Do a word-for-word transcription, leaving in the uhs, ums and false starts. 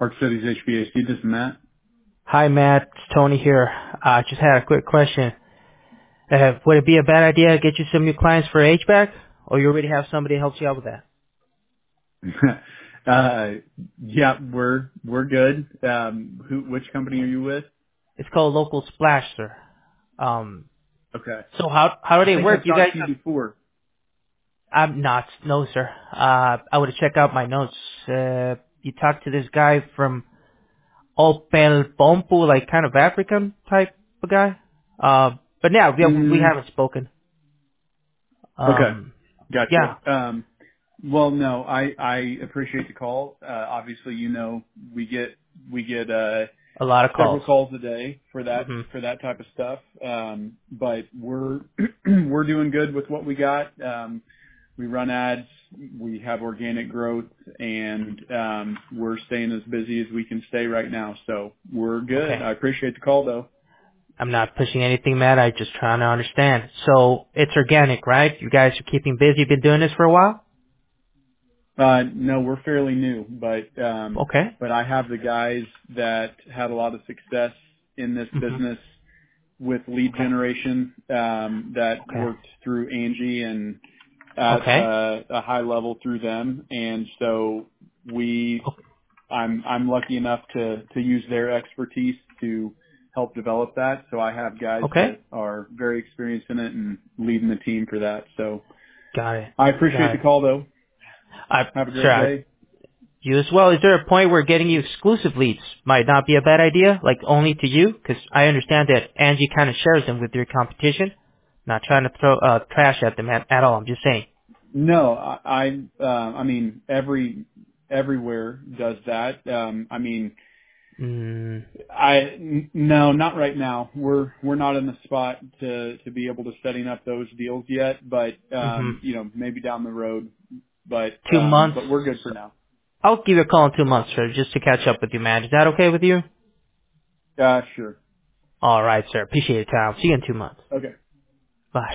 Park Cities H V A C, this is Matt. Hi, Matt. It's Tony here. I uh, just had a quick question. Uh, would it be a bad idea to get you some new clients for H V A C, or you already have somebody that helps you out with that? uh, yeah, we're we're good. Um, who? Which company are you with? It's called Local Splash, sir. Um, Okay. so how how do I they think work? I've You guys? talked to you before. I'm not. No, sir. Uh, I would have checked out my notes. Uh, you talked to this guy from Opel Pompu, like kind of African type of guy. Uh, but yeah, we have, we Mm, haven't spoken. okay, Um, gotcha. yeah, Um, well, no, I I appreciate the call. Uh, obviously, you know, we get we get uh, a lot of several calls. calls a day for that hmm for that type of stuff. Um, but we're we're doing good with what we got. Um, we run ads, we have organic growth, and um, we're staying as busy as we can stay right now. So we're good. Okay. I appreciate the call, though. I'm not pushing anything, Matt. I just trying to understand. So it's organic, right? You guys are keeping busy. Been doing this for a while? Uh, no, we're fairly new, but um, Okay. but I have the guys that had a lot of success in this hmm business with lead Okay. generation um, that Okay. worked through Angie and at Okay. uh, a high level through them, and so we O- I'm I'm lucky enough to to use their expertise to help develop that. So I have guys Okay. that are very experienced in it and leading the team for that. So Got it. I appreciate Got the it. call, though. I, Have a great sir, day. you as well. Is there a point where getting you exclusive leads might not be a bad idea, like only to you? Because I understand that Angie kind of shares them with your competition. Not trying to throw uh, trash at them at, at all. I'm just saying. No, I I, uh, I mean every everywhere does that. Um, I mean Mm, I n- no, not right now. We're we're not in the spot to to be able to setting up those deals yet, but mm-hmm. um, you know, maybe down the road. But Two um, months. but we're good for now. I'll give you a call in two months, sir, just to catch up with you, man. Is that okay with you? Uh, sure. All right, sir. Appreciate your time. See you in two months. Okay.